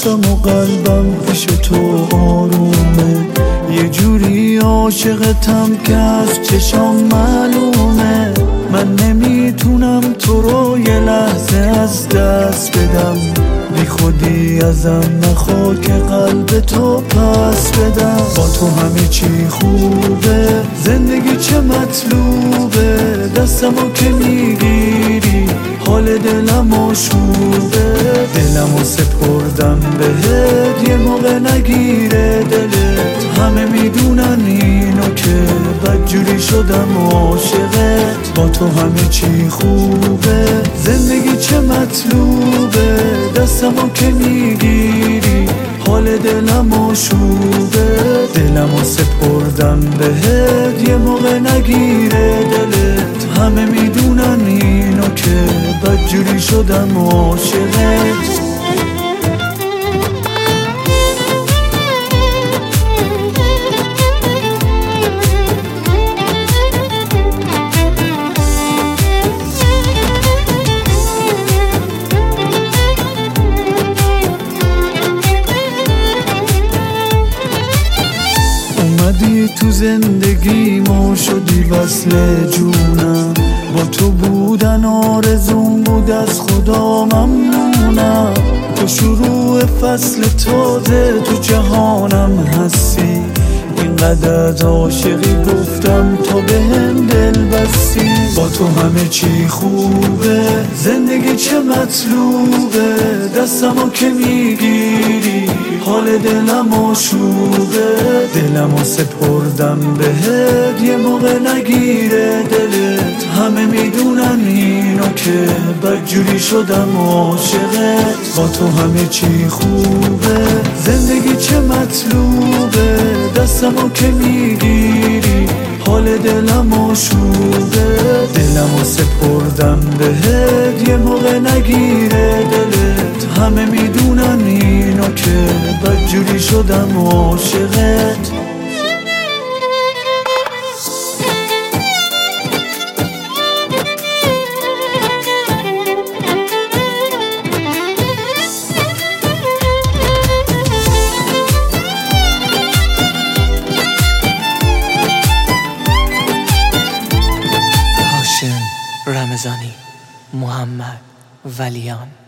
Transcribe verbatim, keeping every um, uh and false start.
نشستم و قلبم پیش تو آرومه، یه جوری عاشقتم که از چشام معلومه. من نمیتونم تو رو یه لحظه از دست بدم، بی خودی ازم نخوا که قلب تو پس بدم. با تو همه چی خوبه، زندگی چه مطلوبه، دستمو که میگیری حال دلم آشوبه. دلمو سپردم بهت یه موقع نگیره دلت، همه میدونن اینو که بدجوری شدم عاشقت. با تو همه چی خوبه، زندگی چه مطلوبه، دستمو که میگیری حال دلم آشوبه. دلمو سپردم بهت یه موقع نگیره دلت، همه میدونن اینو که بدجوری شدم عاشقت. اومدی تو زندگی ما شدی وصل جونم، با تو بودن آرزون بود از خدا ممنونم. تو شروع فصل تازه تو جهانم هستی، اینقدر عاشقی گفتم تا بهم دل بستی. با تو همه چی خوبه، زندگی چه مطلوبه، دستمو که میگیری حال دلم آشوبه. دلمو سپردم بهت یه موقع نگیره دلت، همه میدونن اینو که بدجوری شدم عاشقت. با تو همه چی خوبه، زندگی چه مطلوبه، دستمو که میگیری حال دلم آشوبه. دلمو سپردم بهت یه موقع نگیره دلت، همه میدونن اینو که بدجوری شدم عاشقت. رمضانی محمد ولیان.